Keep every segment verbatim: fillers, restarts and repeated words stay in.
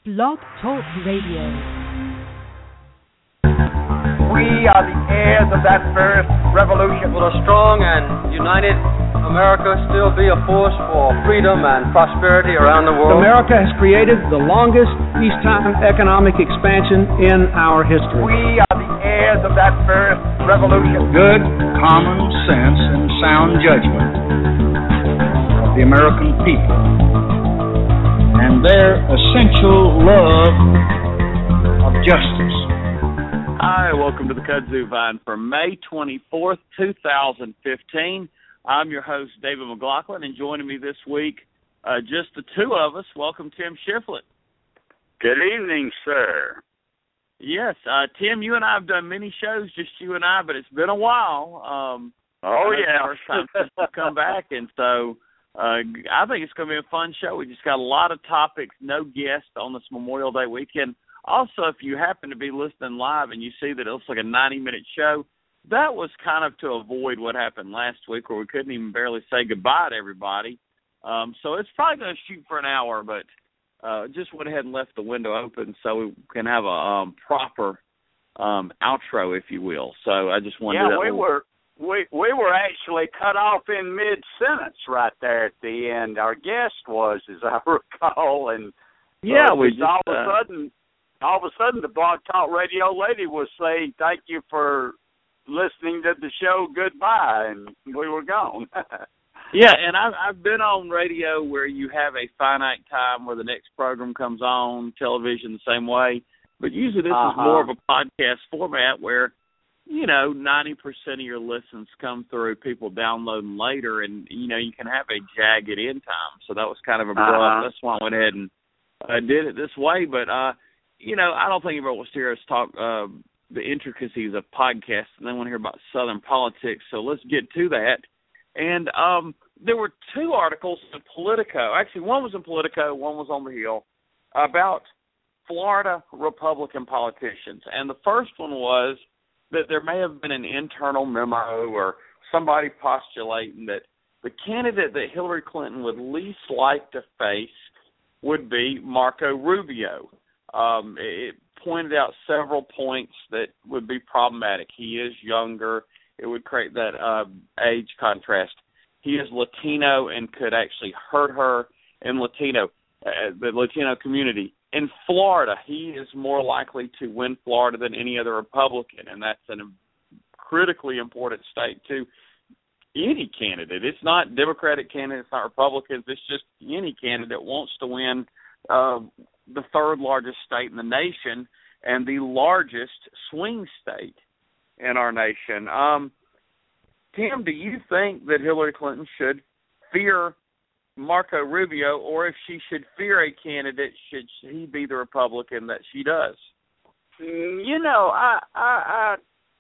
Blog Talk Radio. We are the heirs of that first revolution. Will a strong and united America still be a force for freedom and prosperity around the world? America has created the longest peacetime economic expansion in our history. We are the heirs of that first revolution. Good common sense and sound judgment of the American people and their essential love of justice. Hi, welcome to the Kudzu Vine for May twenty-fourth, two thousand fifteen. I'm your host, David McLaughlin, and joining me this week, uh, just the two of us. Welcome, Tim Shiflett. Good evening, sir. Yes, uh, Tim, you and I have done many shows, just you and I, but it's been a while. Um, oh, yeah. First time since you've come back, and so uh, I think it's going to be a fun show. We just got a lot of topics, no guests on this Memorial Day weekend. Also, if you happen to be listening live and you see that it looks like a ninety-minute show, that was kind of to avoid what happened last week where we couldn't even barely say goodbye to everybody. Um, so it's probably going to shoot for an hour, but uh, just went ahead and left the window open so we can have a um, proper um, outro, if you will. So I just wanted yeah, to... Yeah, we were... We we were actually cut off in mid-sentence right there at the end. Our guest was, as I recall, and yeah, uh, we just, all of a uh, sudden, all of a sudden, the Blog Talk Radio lady was saying, "Thank you for listening to the show. Goodbye," and we were gone. Yeah, and I've I've been on radio where you have a finite time where the next program comes on, television the same way, but usually this uh-huh. is more of a podcast format where, you know, ninety percent of your listens come through people downloading later, and, you know, you can have a jagged end time. So that was kind of abrupt. Uh-huh. That's why I went ahead and uh, did it this way. But, uh, you know, I don't think everyone wants to hear us talk uh, the intricacies of podcasts, and they want to hear about Southern politics. So let's get to that. And um, there were two articles in Politico. Actually, one was in Politico, one was on The Hill, about Florida Republican politicians. And the first one was that there may have been an internal memo or somebody postulating that the candidate that Hillary Clinton would least like to face would be Marco Rubio. Um, it pointed out several points that would be problematic. He is younger. It would create that uh, age contrast. He is Latino and could actually hurt her in Latino, uh, the Latino community. In Florida, he is more likely to win Florida than any other Republican, and that's a critically important state to any candidate. It's not Democratic candidates, it's not Republicans. It's just any candidate wants to win uh, the third largest state in the nation and the largest swing state in our nation. Um, Tim, do you think that Hillary Clinton should fear Marco Rubio, or if she should fear a candidate, should he be the Republican that she does? You know, I I, I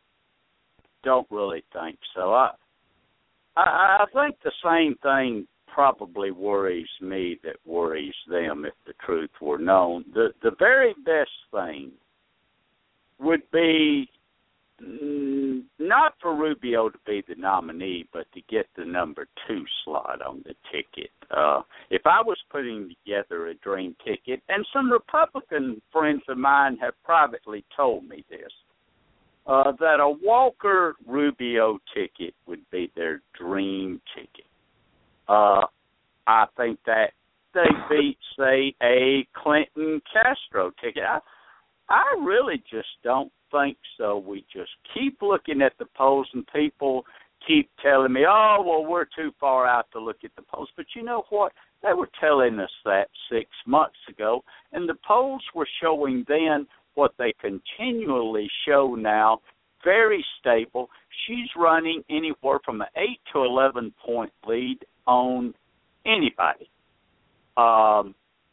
don't really think so. I, I I think the same thing probably worries me that worries them if the truth were known. The the very best thing would be mm, not for Rubio to be the nominee, but to get the number two slot on the ticket. Uh, if I was putting together a dream ticket, and some Republican friends of mine have privately told me this, uh, that a Walker-Rubio ticket would be their dream ticket. Uh, I think that they beat, say, a Clinton-Castro ticket. I, I really just don't think so. We just keep looking at the polls, and people keep telling me, oh, well, we're too far out to look at the polls. But you know what? They were telling us that six months ago, and the polls were showing then what they continually show now, very stable. She's running anywhere from an eight to eleven point lead on anybody. Um,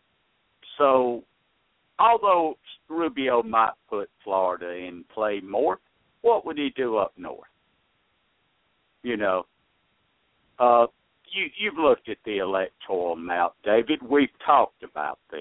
so although Rubio might put Florida in play more, what would he do up north? You know, uh, you, you've looked at the electoral map, David. We've talked about this.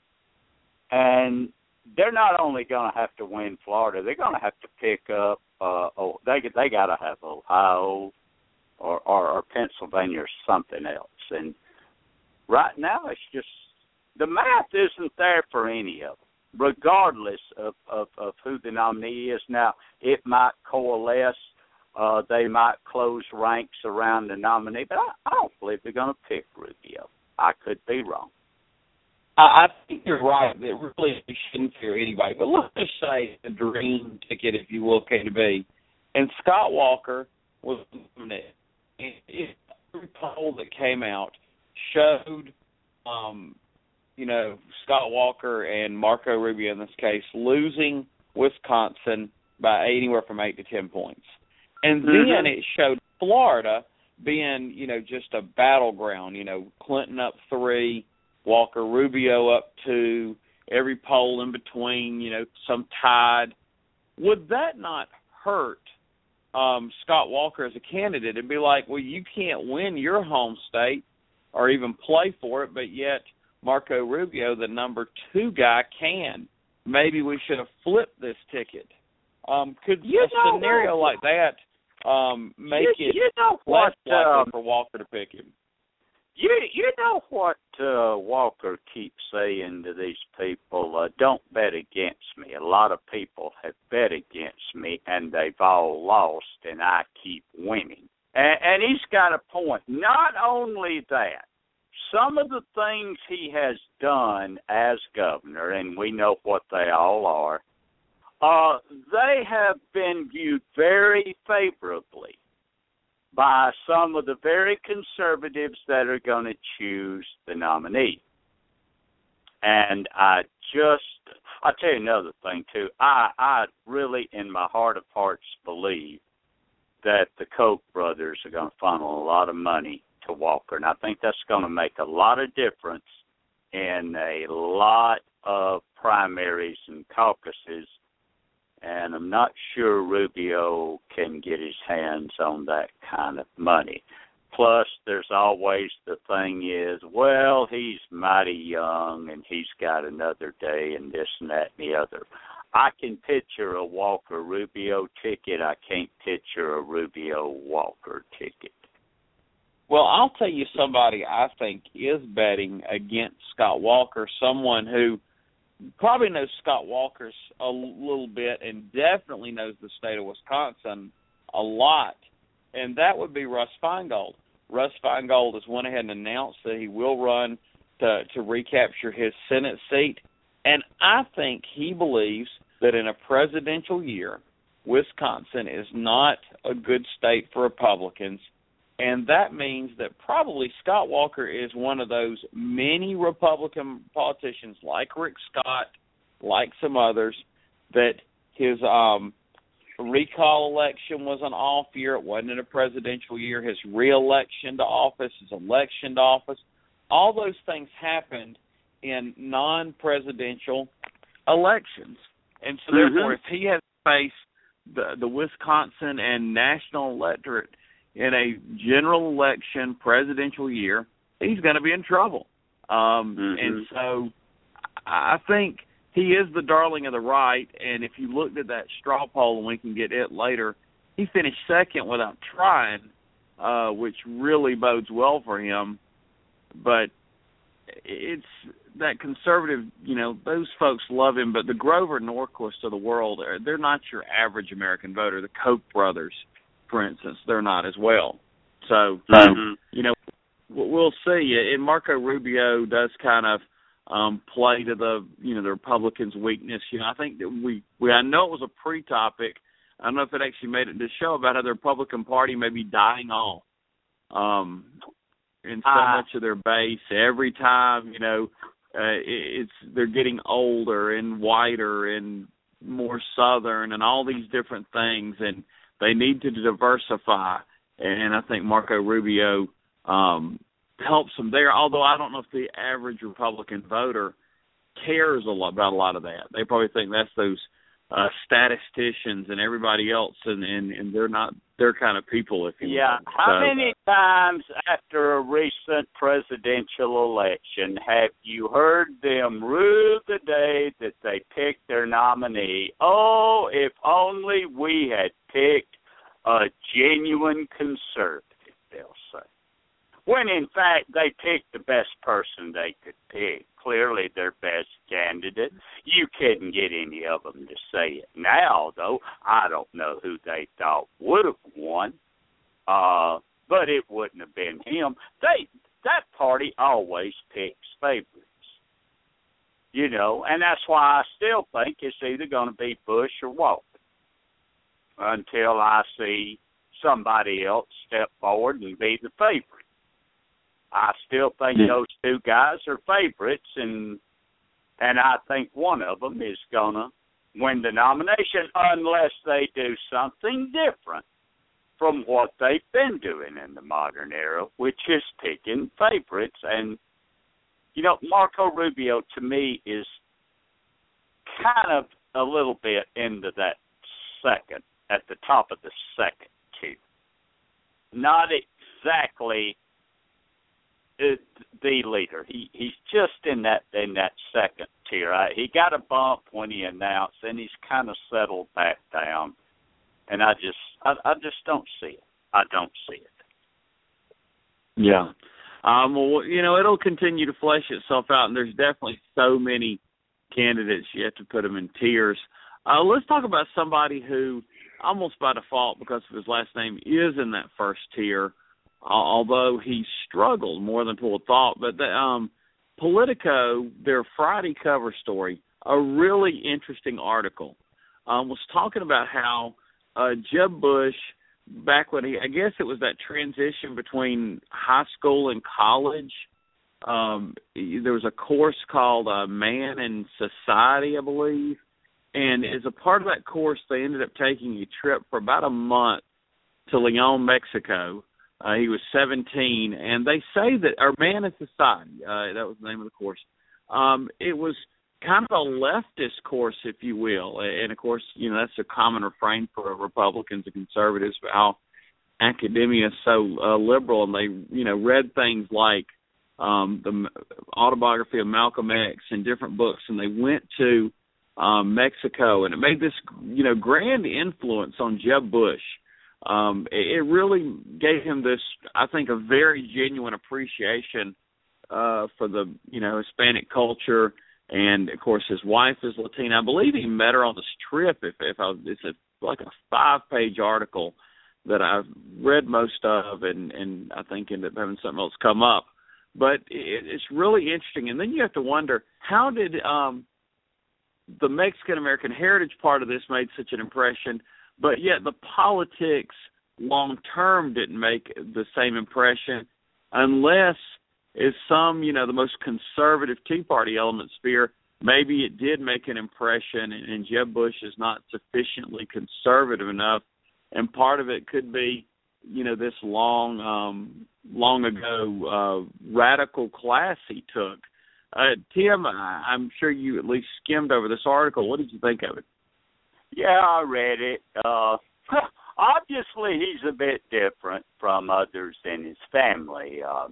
And they're not only going to have to win Florida, they're going to have to pick up, uh, oh, they they got to have Ohio or, or, or Pennsylvania or something else. And right now it's just the math isn't there for any of them, regardless of, of, of who the nominee is. Now, it might coalesce. Uh, they might close ranks around the nominee, but I, I don't believe they're going to pick Rubio. I could be wrong. I think you're right. That really shouldn't fear anybody. But let's just say the dream ticket, if you will, came to be, and Scott Walker was nominated. Every poll that came out showed, um, you know, Scott Walker and Marco Rubio in this case losing Wisconsin by anywhere from eight to ten points, and mm-hmm. then it showed Florida being, you know, just a battleground. You know, Clinton up three. Walker Rubio up two, every poll in between, you know, some tied. Would that not hurt um, Scott Walker as a candidate and be like, well, you can't win your home state or even play for it, but yet Marco Rubio, the number two guy, can. Maybe we should have flipped this ticket. Um, could you a know, scenario like that um, make you, it you know less what, likely um, for Walker to pick him? You you know what uh, Walker keeps saying to these people, uh, don't bet against me. A lot of people have bet against me, and they've all lost, and I keep winning. And, and he's got a point. Not only that, some of the things he has done as governor, and we know what they all are, uh, they have been viewed very favorably by some of the very conservatives that are going to choose the nominee. And I just, I'll tell you another thing, too. I, I really, in my heart of hearts, believe that the Koch brothers are going to funnel a lot of money to Walker. And I think that's going to make a lot of difference in a lot of primaries and caucuses. And I'm not sure Rubio can get his hands on that kind of money. Plus, there's always the thing is, well, he's mighty young and he's got another day and this and that and the other. I can picture a Walker-Rubio ticket. I can't picture a Rubio-Walker ticket. Well, I'll tell you somebody I think is betting against Scott Walker, someone who probably knows Scott Walker a little bit and definitely knows the state of Wisconsin a lot, and that would be Russ Feingold. Russ Feingold has went ahead and announced that he will run to, to recapture his Senate seat, and I think he believes that in a presidential year, Wisconsin is not a good state for Republicans, and that means that probably Scott Walker is one of those many Republican politicians like Rick Scott, like some others, that his um, recall election was an off year. It wasn't a presidential year. His re-election to office, his election to office, all those things happened in non-presidential elections. And so, mm-hmm. therefore, if he has to face the, the Wisconsin and national electorate in a general election presidential year, he's going to be in trouble. Um, mm-hmm. And so I think he is the darling of the right, and if you looked at that straw poll, and we can get it later, he finished second without trying, uh, which really bodes well for him. But it's that conservative, you know, those folks love him, but the Grover Norquist of the world, they're not your average American voter. The Koch brothers, for instance, they're not as well. So, mm-hmm. you know, we'll see. And Marco Rubio does kind of um, play to the, you know, the Republicans' weakness. You know, I think that we, we I know it was a pre-topic. I don't know if it actually made it to the show about how the Republican Party may be dying off um, in so uh, much of their base. Every time, you know, uh, it's they're getting older and whiter and more Southern and all these different things, and they need to diversify, and I think Marco Rubio um, helps them there, although I don't know if the average Republican voter cares a lot about a lot of that. They probably think that's those uh, statisticians and everybody else, and, and, and they're not their kind of people, if you will. Yeah, how so, many times after a recent presidential election have you heard them rue the day that they picked their nominee? Oh, if only we had picked a genuine conservative, they'll say. When, in fact, they picked the best person they could pick. clearly their best candidate. You couldn't get any of them to say it now, though. I don't know who they thought would have won, uh, but it wouldn't have been him. They that party always picks favorites, you know, and that's why I still think it's either going to be Bush or Walker until I see somebody else step forward and be the favorite. I still think yeah. those two guys are favorites, and and I think one of them is going to win the nomination unless they do something different from what they've been doing in the modern era, which is picking favorites. And, you know, Marco Rubio, to me, is kind of a little bit into that second, at the top of the second tier. Not exactly the leader. He he's just in that in that second tier. I, he got a bump when he announced, and he's kind of settled back down. And I just I, I just don't see it. I don't see it. Yeah. Um, well, you know, it'll continue to flesh itself out, and there's definitely so many candidates you have to put them in tiers. Uh, let's talk about somebody who, almost by default, because of his last name, is in that first tier, uh, although he struggled more than people thought. But the, um, Politico, their Friday cover story, a really interesting article, um, was talking about how uh, Jeb Bush, back when he, I guess it was that transition between high school and college, um, there was a course called uh, Man and Society, I believe. And as a part of that course, they ended up taking a trip for about a month to Leon, Mexico. Uh, he was seventeen, and they say that, or Man and Society, uh, that was the name of the course. Um, it was kind of a leftist course, if you will. And, of course, you know, that's a common refrain for Republicans and conservatives, but how academia is so uh, liberal, and they, you know, read things like um, the autobiography of Malcolm X and different books, and they went to um, Mexico, and it made this, you know, grand influence on Jeb Bush. Um, it, it really gave him this, I think, a very genuine appreciation uh, for the, you know, Hispanic culture. And, of course, his wife is Latina. I believe he met her on this trip. If, if I, it's a, like a five-page article that I've read most of, and, and I think ended up having something else come up. But it, it's really interesting. And then you have to wonder, how did um, the Mexican-American heritage part of this made such an impression, but yet the politics long-term didn't make the same impression unless – is some, you know, the most conservative Tea Party elements fear maybe it did make an impression, and, and Jeb Bush is not sufficiently conservative enough, and part of it could be, you know, this long, um, long ago uh, radical class he took. Uh, Tim, I'm sure you at least skimmed over this article. What did you think of it? Yeah, I read it. Uh, obviously, he's a bit different from others in his family. Uh,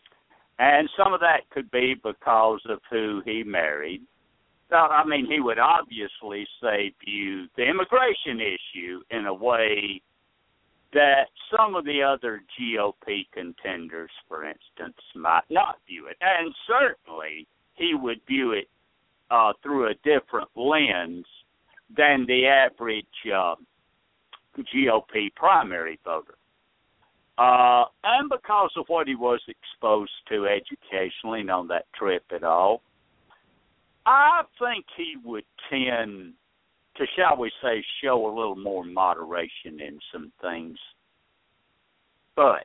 And some of that could be because of who he married. I mean, he would obviously say view the immigration issue in a way that some of the other G O P contenders, for instance, might not view it. And certainly he would view it uh, through a different lens than the average uh, G O P primary voter. Uh, and because of what he was exposed to educationally and on that trip at all, I think he would tend to, shall we say, show a little more moderation in some things. But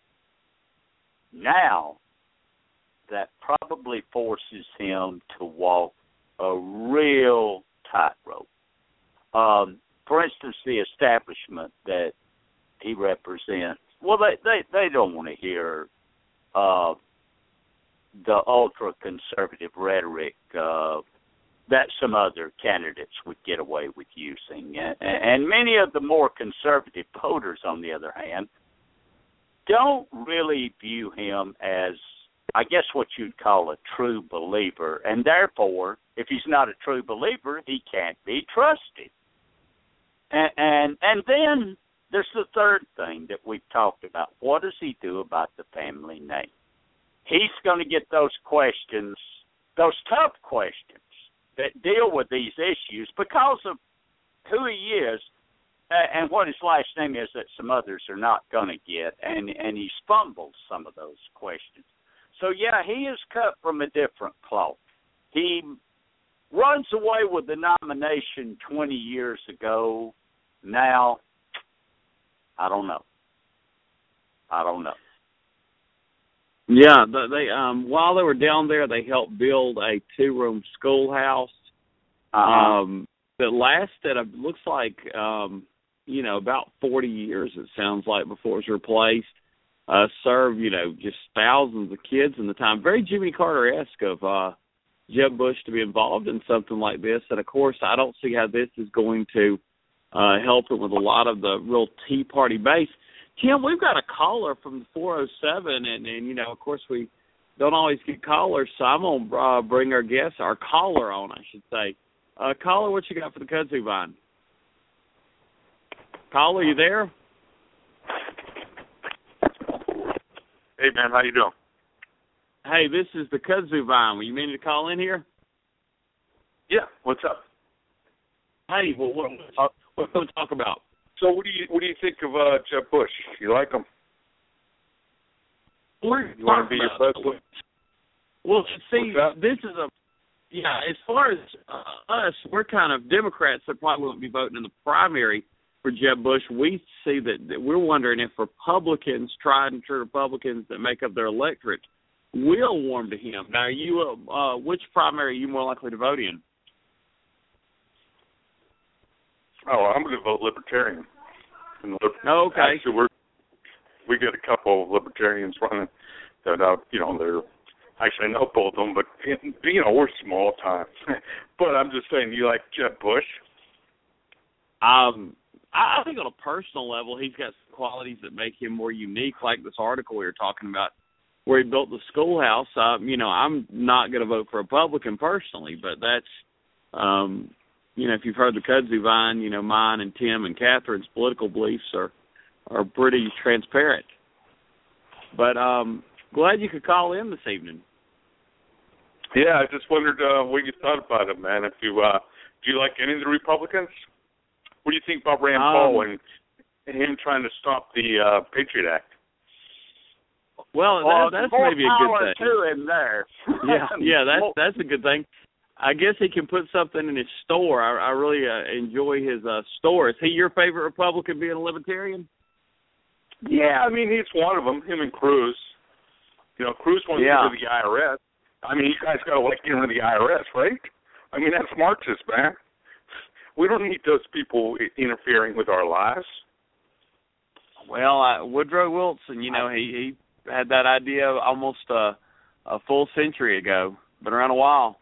now that probably forces him to walk a real tightrope. Um, for instance, the establishment that he represents, well, they, they, they don't want to hear uh, the ultra-conservative rhetoric uh, that some other candidates would get away with using. And, and many of the more conservative voters, on the other hand, don't really view him as, I guess, what you'd call a true believer. And therefore, if he's not a true believer, he can't be trusted. And and, and then there's the third thing that we've talked about. What does he do about the family name? He's going to get those questions those tough questions that deal with these issues because of who he is uh, and what his last name is that some others are not going to get, and, and he's fumbled some of those questions. So, yeah, he is cut from a different cloth. He runs away with the nomination twenty years ago. Now, I don't know. I don't know. Yeah, they um while they were down there, they helped build a two-room schoolhouse Uh-huh. um, that lasted. It looks like um, you know about forty years. It sounds like before it was replaced. Uh, served you know just thousands of kids in the time. Very Jimmy Carter-esque of uh, Jeb Bush to be involved in something like this. And of course, I don't see how this is going to uh, help him with a lot of the real Tea Party base. Tim, we've got a caller from the four oh seven, and, and, you know, of course, we don't always get callers, so I'm going to uh, bring our guest, our caller on, I should say. Uh, caller, what you got for the kudzu vine? Caller, you there? Hey, man, how you doing? Hey, this is the kudzu vine. Were you meaning to call in here? Yeah, what's up? Hey, well, what, what, what can we talk about? So what do you what do you think of uh, Jeb Bush? You like him? We're You want to be your president? Well, see, this is a yeah. As far as uh, us, we're kind of Democrats that probably won't be voting in the primary for Jeb Bush. We see that, that we're wondering if Republicans, tried and true Republicans that make up their electorate, will warm to him. Now, you, uh, uh, which primary are you more likely to vote in? Oh, I'm going to vote Libertarian. And liber- Oh, okay. Actually, we're we get a couple of Libertarians running that uh, you know they're actually I know both of them, but you know we're small time. But I'm just saying, you like Jeb Bush? Um, I, I think on a personal level, he's got some qualities that make him more unique, like this article we were talking about, where he built the schoolhouse. Uh, you know, I'm not going to vote for Republican personally, but that's, um, you know, if you've heard the kudzu vine, you know, mine and Tim and Catherine's political beliefs are are pretty transparent. But um, glad you could call in this evening. Yeah, I just wondered uh, what you thought about it, man. If you uh, do you like any of the Republicans? What do you think about Rand Um, Paul and him trying to stop the uh, Patriot Act? Well, Well, that, that's more maybe a power good thing. to him there. Yeah, yeah, that's that's a good thing. I guess he can put something in his store. I, I really uh, enjoy his uh, store. Is he your favorite Republican, being a Libertarian? Yeah, I mean, he's one of them, him and Cruz. You know, Cruz wants Yeah. to get rid of the I R S. I mean, you guys got to like getting rid of the I R S, right? I mean, that's Marxist, man. We don't need those people i- interfering with our lives. Well, uh, Woodrow Wilson, you know, he, he had that idea almost uh, a full century ago. Been around a while.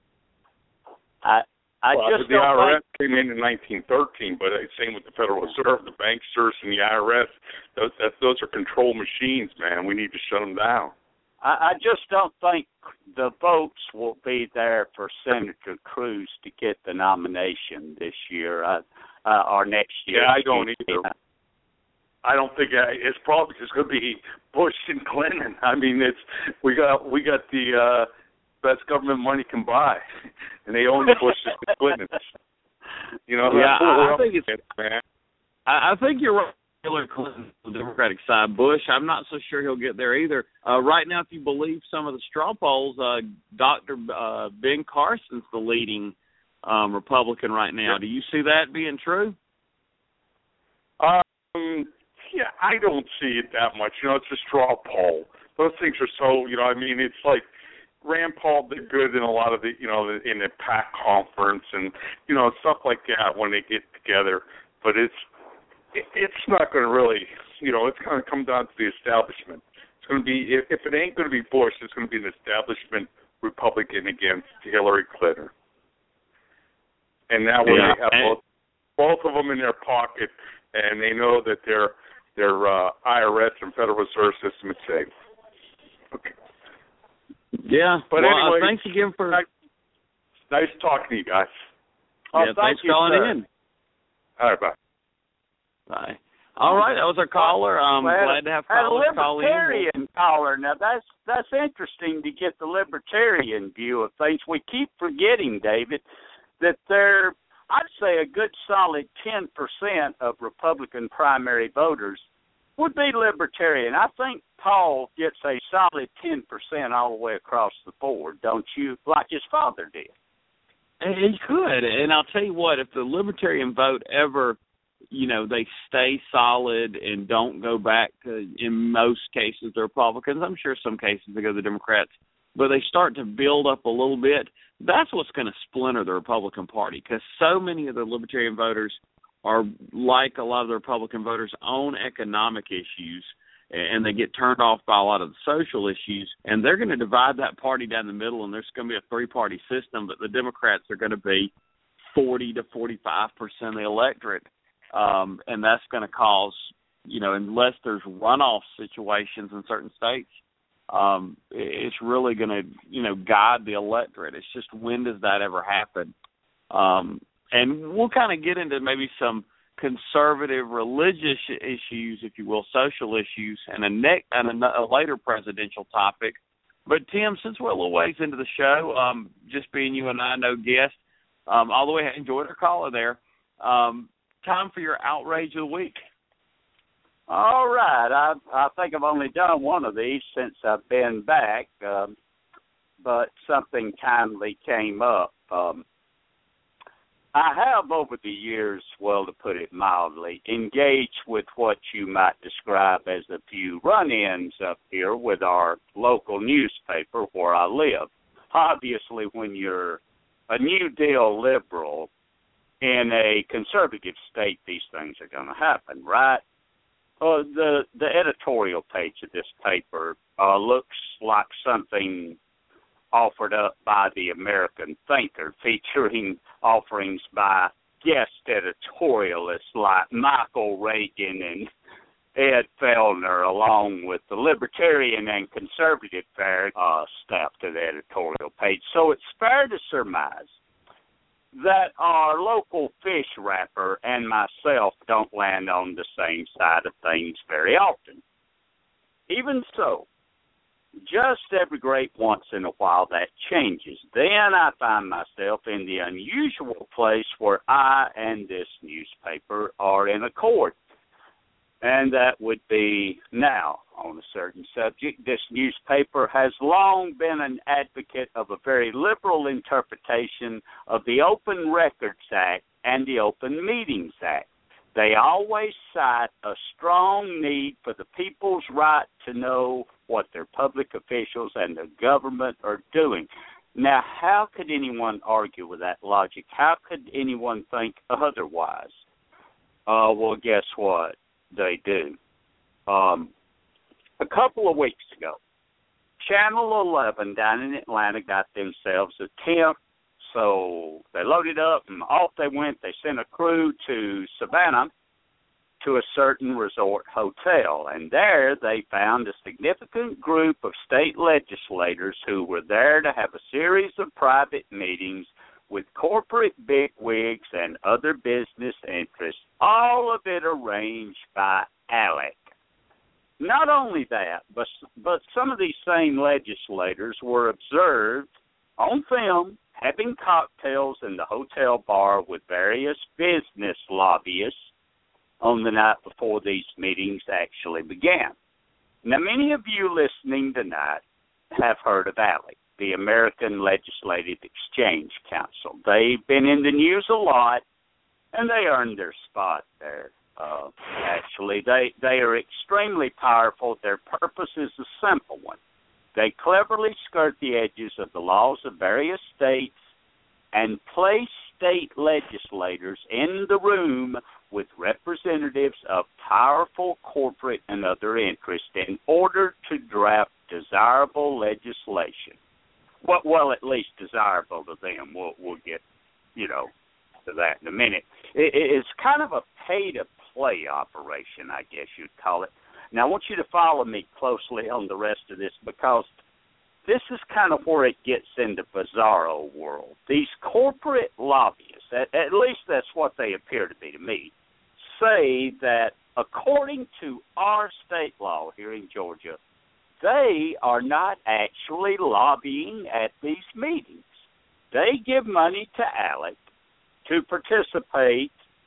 I I well, just the don't I R S think, came in in nineteen thirteen, but it's same with the Federal Reserve, the banksters, and the I R S. Those that, those are control machines, man. We need to shut them down. I, I just don't think the votes will be there for Senator Cruz to get the nomination this year uh, uh, or next year. Yeah, I don't either. I don't think uh, it's probably just going to be Bush and Clinton. I mean, it's we got we got the uh, best government money can buy, and they own the Bushes and Clintons. You know, Yeah, that's what we're I up think it's- against, man. I, I think you're right. Hillary Clinton, the Democratic side. Bush, I'm not so sure he'll get there either. Uh, right now, if you believe some of the straw polls, uh, Doctor Uh, Ben Carson's the leading um, Republican right now. Do you see that being true? Um, yeah, I don't see it that much. You know, it's a straw poll. Those things are so, you know, I mean, it's like Rand Paul did good in a lot of the, you know, in the PAC conference and, you know, stuff like that when they get together. But it's, it, it's not going to really, you know, it's going to come down to the establishment. It's going to be, if, if it ain't going to be Bush, it's going to be an establishment Republican against Hillary Clinton. And now when Yeah, they have and- both, both of them in their pocket and they know that their their uh, I R S and Federal Reserve system is safe. Okay. Yeah. But well, anyway, uh, thanks again for nice, nice talking to you guys. Oh, yeah, thank thanks you, for calling sir. in. All right, bye. Bye. All right, that was our caller. I'm well, glad to have callers call in. A libertarian caller. Now, that's that's interesting to get the libertarian view of things. We keep forgetting, David, that there, I'd say a good solid ten percent of Republican primary voters would be libertarian. I think Paul gets a solid ten percent all the way across the board, don't you, like his father did? He could, and I'll tell you what, if the libertarian vote ever, you know, they stay solid and don't go back to, in most cases, the Republicans, I'm sure some cases they go to the Democrats, but they start to build up a little bit, that's what's going to splinter the Republican Party, because so many of the libertarian voters are, like a lot of the Republican voters, own economic issues, and they get turned off by a lot of the social issues, and they're going to divide that party down the middle, and there's going to be a three-party system, but the Democrats are going to be forty to forty-five percent of the electorate, um, and that's going to cause, you know, unless there's runoff situations in certain states, um, it's really going to, you know, guide the electorate. It's just, when does that ever happen? Um, and we'll kind of get into maybe some conservative religious issues, if you will, social issues, and a, ne- and a, a later presidential topic. But, Tim, since we're a little ways into the show, um, just being you and I, no guest, um, all the way, I enjoyed our caller there. Um, time for your outrage of the week. All right. I, I think I've only done one of these since I've been back, um, but something timely came up. Um, I have, over the years, well, to put it mildly, engaged with what you might describe as a few run-ins up here with our local newspaper where I live. Obviously, when you're a New Deal liberal in a conservative state, these things are going to happen, right? Uh, the, the editorial page of this paper uh, looks like something offered up by the American Thinker, featuring offerings by guest editorialists like Michael Reagan and Ed Fellner, along with the libertarian and conservative fair uh, staff to the editorial page. So it's fair to surmise that our local fish wrapper and myself don't land on the same side of things very often. Even so, just every great once in a while that changes. Then I find myself in the unusual place where I and this newspaper are in accord. And that would be now on a certain subject. This newspaper has long been an advocate of a very liberal interpretation of the Open Records Act and the Open Meetings Act. They always cite a strong need for the people's right to know what their public officials and the government are doing. Now, how could anyone argue with that logic? How could anyone think otherwise? Uh, well, guess what? They do. Um, a couple of weeks ago, Channel eleven down in Atlanta got themselves a tent, so they loaded up and off they went. They sent a crew to Savannah to a certain resort hotel, and there they found a significant group of state legislators who were there to have a series of private meetings with corporate bigwigs and other business interests, all of it arranged by ALEC. Not only that, but, but some of these same legislators were observed on film having cocktails in the hotel bar with various business lobbyists on the night before these meetings actually began. Now, many of you listening tonight have heard of ALEC, the American Legislative Exchange Council. They've been in the news a lot, and they earned their spot there. Uh, actually, they, they are extremely powerful. Their purpose is a simple one. They cleverly skirt the edges of the laws of various states and place state legislators in the room with representatives of powerful corporate and other interests in order to draft desirable legislation. Well, well, at least desirable to them. We'll, we'll get, you know, to that in a minute. It, it's kind of a pay-to-play operation, I guess you'd call it. Now, I want you to follow me closely on the rest of this, because this is kind of where it gets into bizarro world. These corporate lobbyists, at, at least that's what they appear to be to me, say that according to our state law here in Georgia, they are not actually lobbying at these meetings. They give money to ALEC to participate,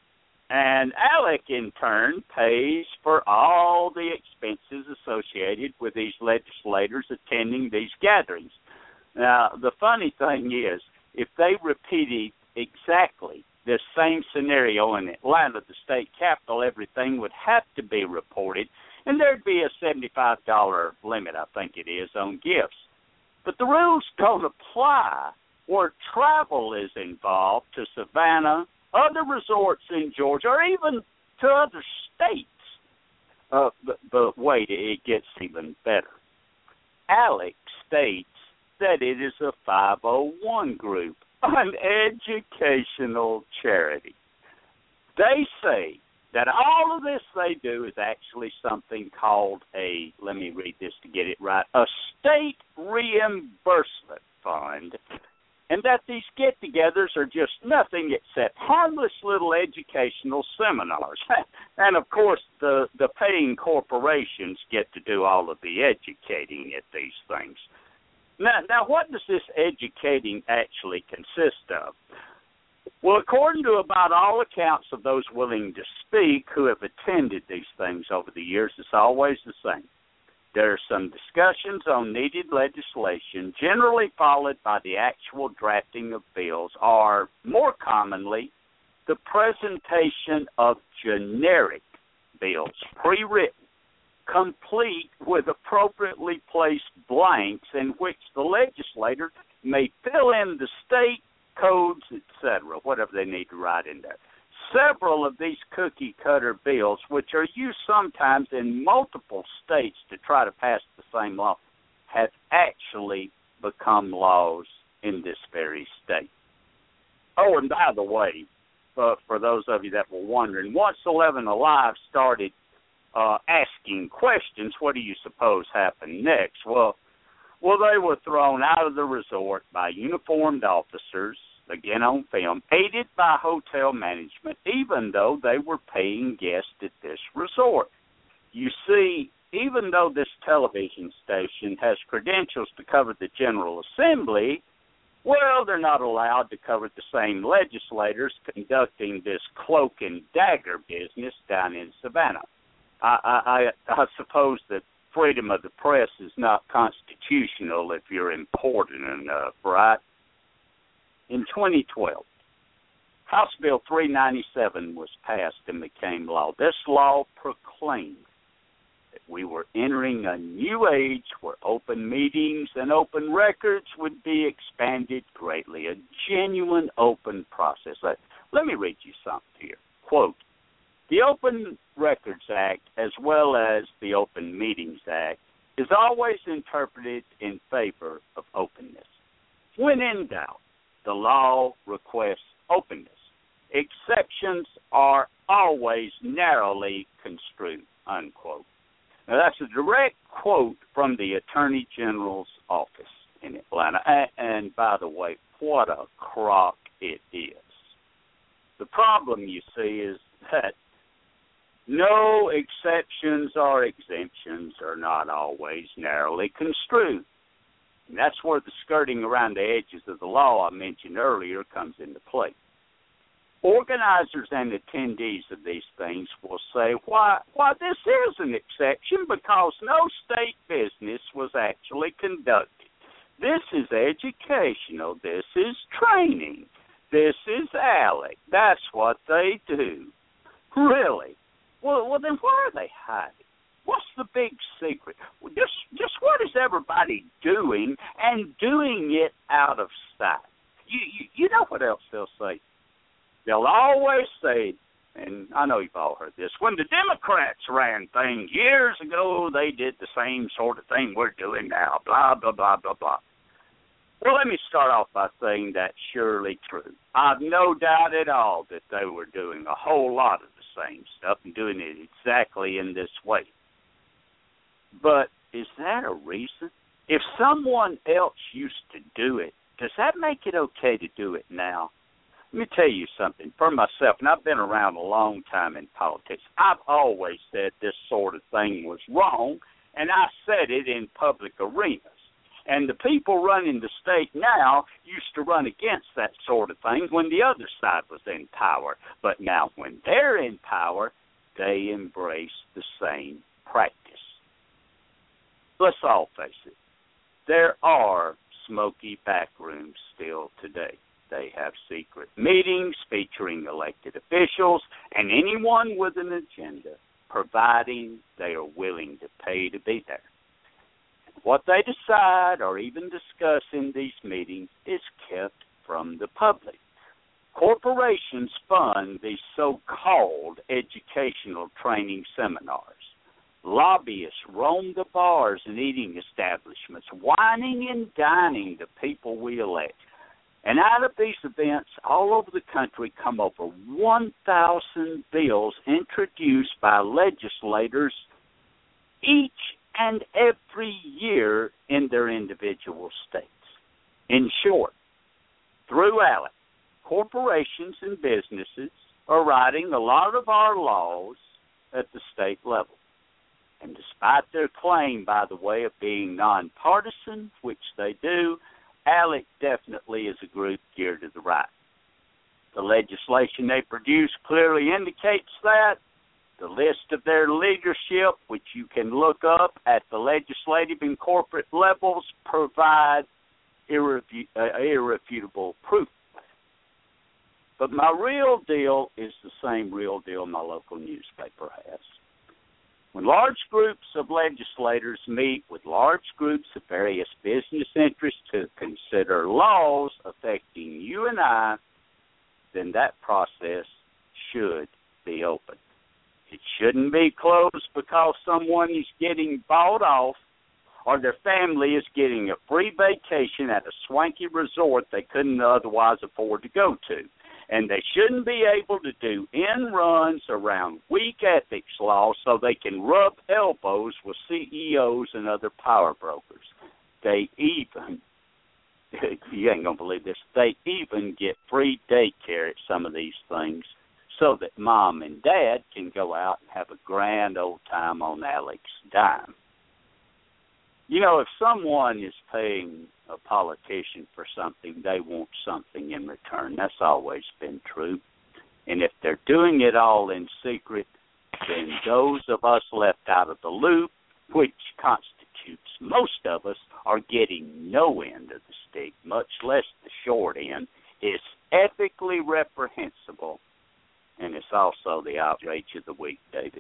and ALEC in turn pays for all the expenses associated with these legislators attending these gatherings. Now, the funny thing is, if they repeated exactly this same scenario in Atlanta, the state capitol, everything would have to be reported, and there'd be a seventy-five dollars limit, I think it is, on gifts. But the rules don't apply where travel is involved to Savannah, other resorts in Georgia, or even to other states. Uh, but, but wait, it gets even better. ALEC states that it is a five oh one group, an educational charity. They say that all of this they do is actually something called a, let me read this to get it right, a state reimbursement fund, and that these get-togethers are just nothing except harmless little educational seminars. And, of course, the, the paying corporations get to do all of the educating at these things. Now, now, what does this educating actually consist of? Well, according to about all accounts of those willing to speak who have attended these things over the years, it's always the same. There are some discussions on needed legislation, generally followed by the actual drafting of bills, or, more commonly, the presentation of generic bills, pre-written, complete with appropriately placed blanks in which the legislator may fill in the state codes, et cetera, whatever they need to write in there. Several of these cookie-cutter bills, which are used sometimes in multiple states to try to pass the same law, have actually become laws in this very state. Oh, and by the way, uh, for those of you that were wondering, once eleven Alive started uh, asking questions, what do you suppose happened next? Well, well, they were thrown out of the resort by uniformed officers, again on film, aided by hotel management, even though they were paying guests at this resort. You see, even though this television station has credentials to cover the General Assembly, well, they're not allowed to cover the same legislators conducting this cloak and dagger business down in Savannah. I, I, I suppose that freedom of the press is not constitutional if you're important enough, right? In twenty twelve, House Bill three ninety-seven was passed and became law. This law proclaimed that we were entering a new age where open meetings and open records would be expanded greatly, a genuine open process. Let, let me read you something here. Quote, the Open Records Act, as well as the Open Meetings Act, is always interpreted in favor of openness. When in doubt, the law requests openness. Exceptions are always narrowly construed, unquote. Now, that's a direct quote from the Attorney General's office in Atlanta. And, and by the way, what a crock it is. The problem, you see, is that no exceptions or exemptions are not always narrowly construed. And that's where the skirting around the edges of the law I mentioned earlier comes into play. Organizers and attendees of these things will say, why, why this is an exception because no state business was actually conducted. This is educational. This is training. This is ALEC. That's what they do. Really? Well, well, then why are they hiding? What's the big secret? Well, just, just what is everybody doing and doing it out of sight? You, you, you know what else they'll say? They'll always say, and I know you've all heard this, when the Democrats ran things years ago, they did the same sort of thing we're doing now, blah, blah, blah, blah, blah. Well, let me start off by saying that's surely true. I've no doubt at all that they were doing a whole lot of the same stuff and doing it exactly in this way. But is that a reason? If someone else used to do it, does that make it okay to do it now? Let me tell you something for myself, and I've been around a long time in politics. I've always said this sort of thing was wrong, and I said it in public arenas. And the people running the state now used to run against that sort of thing when the other side was in power. But now when they're in power, they embrace the same practice. Let's all face it. There are smoky back rooms still today. They have secret meetings featuring elected officials and anyone with an agenda, providing they are willing to pay to be there. What they decide or even discuss in these meetings is kept from the public. Corporations fund these so-called educational training seminars. Lobbyists roam the bars and eating establishments, whining and dining the people we elect. And out of these events all over the country come over one thousand bills introduced by legislators each and every year in their individual states. In short, through ALEC, corporations and businesses are writing a lot of our laws at the state level. And despite their claim, by the way, of being nonpartisan, which they do, ALEC definitely is a group geared to the right. The legislation they produce clearly indicates that. The list of their leadership, which you can look up at the legislative and corporate levels, provide irrefu- uh, irrefutable proof. But my real deal is the same real deal my local newspaper has. When large groups of legislators meet with large groups of various business interests to consider laws affecting you and I, then that process should be open. It shouldn't be closed because someone is getting bought off or their family is getting a free vacation at a swanky resort they couldn't otherwise afford to go to. And they shouldn't be able to do end runs around weak ethics laws so they can rub elbows with C E Os and other power brokers. They even, you ain't going to believe this, they even get free daycare at some of these things so that mom and dad can go out and have a grand old time on Alec's dime. You know, if someone is paying a politician for something, they want something in return. That's always been true. And if they're doing it all in secret, then those of us left out of the loop, which constitutes most of us, are getting no end of the stick, much less the short end. It's ethically reprehensible, and it's also the outrage of the week, David.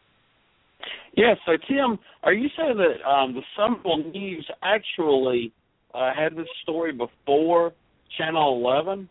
Yeah, so Tim, are you saying that um, the Summerville News actually uh, had this story before Channel eleven?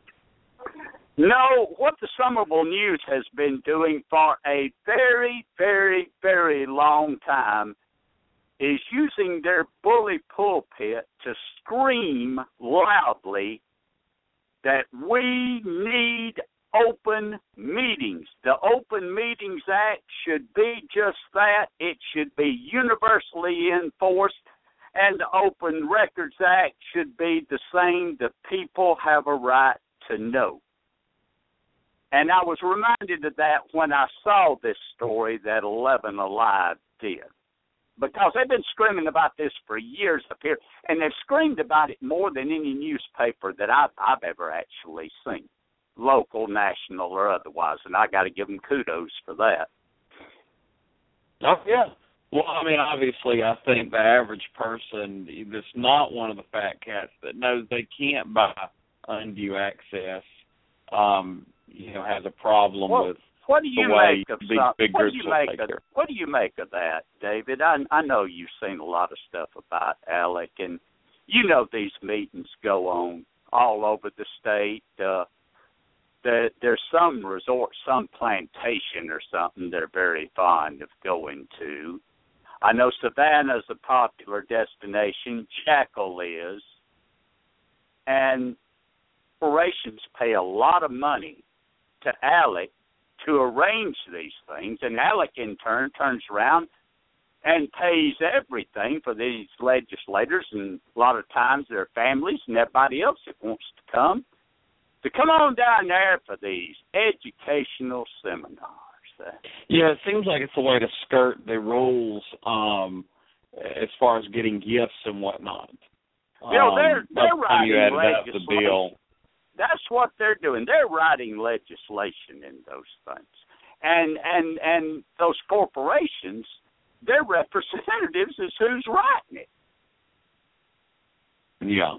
No, what the Summerville News has been doing for a very, very, very long time is using their bully pulpit to scream loudly that we need open meetings. The Open Meetings Act should be just that. It should be universally enforced, and the Open Records Act should be the same. The people have a right to know. And I was reminded of that when I saw this story that eleven Alive did. Because they've been screaming about this for years up here, and they've screamed about it more than any newspaper that I've, I've ever actually seen, local, national, or otherwise, and I got to give them kudos for that. Oh, yeah. Well, I mean, obviously, I think the average person that's not one of the fat cats that knows they can't buy undue access, um, you know, has a problem well, with what do you the way make of these some, big what groups do you will make take of, care. What do you make of that, David? I, I know you've seen a lot of stuff about ALEC, and you know these meetings go on all over the state. Uh, There, there's some resort, some plantation or something they're very fond of going to. I know Savannah's a popular destination. Jackal is. And corporations pay a lot of money to ALEC to arrange these things. And ALEC, in turn, turns around and pays everything for these legislators and a lot of times their families and everybody else that wants to come. to come on down there for these educational seminars. Uh, yeah, it seems like it's a way to skirt the rules um, as far as getting gifts and whatnot. You know, they're, um, they're writing you added legislation. up the bill. That's what they're doing. They're writing legislation in those things. And and and those corporations, their representatives is who's writing it. Yeah.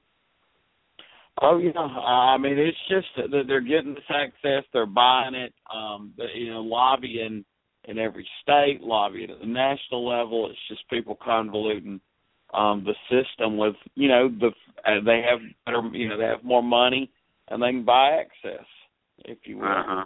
Oh, yeah. I mean, it's just that they're getting this access. They're buying it. Um, you know, lobbying in every state, lobbying at the national level. It's just people convoluting um, the system with, you know, the uh, they have better, you know, they have more money and they can buy access, if you will. Uh-huh.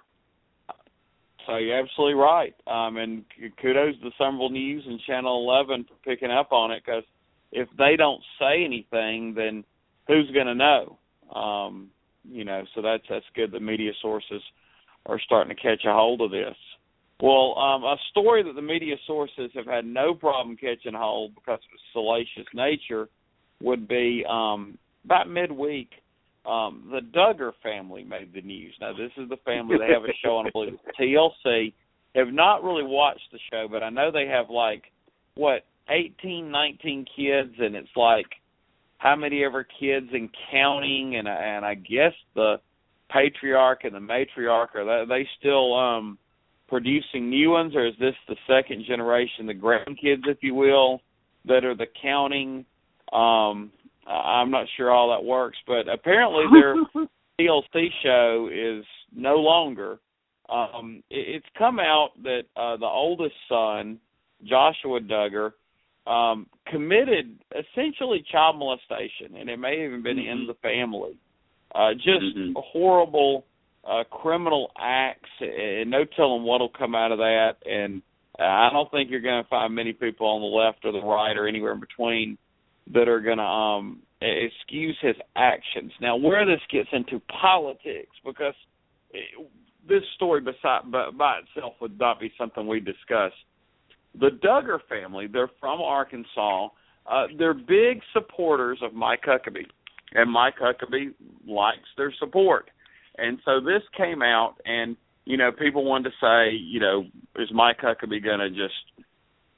So you're absolutely right. Um, and kudos to Somerville News and Channel eleven for picking up on it, because if they don't say anything, then who's going to know? Um, you know, so that's that's good that media sources are starting to catch a hold of this. Well, um, a story that the media sources have had no problem catching hold because of its salacious nature would be um, about midweek, um, the Duggar family made the news. Now, this is the family. They have a show on, I believe, T L C. Have not really watched the show, but I know they have, like, what, eighteen, nineteen kids, and it's like how many ever kids and counting, and and I guess the patriarch and the matriarch, are they still um, producing new ones, or is this the second generation, the grandkids, if you will, that are the counting? Um, I'm not sure how that works, but apparently their T L C show is no longer. Um, it, it's come out that uh, the oldest son, Joshua Duggar, um, committed essentially child molestation, and it may have even been mm-hmm. in the family. Uh, just mm-hmm. horrible uh, criminal acts, and no telling what will come out of that. And uh, I don't think you're going to find many people on the left or the right or anywhere in between that are going to um, excuse his actions. Now, where this gets into politics, because it, this story beside, by, by itself would not be something we discuss. The Duggar family, they're from Arkansas. Uh, they're big supporters of Mike Huckabee, and Mike Huckabee likes their support. And so this came out, and, you know, people wanted to say, you know, is Mike Huckabee going to just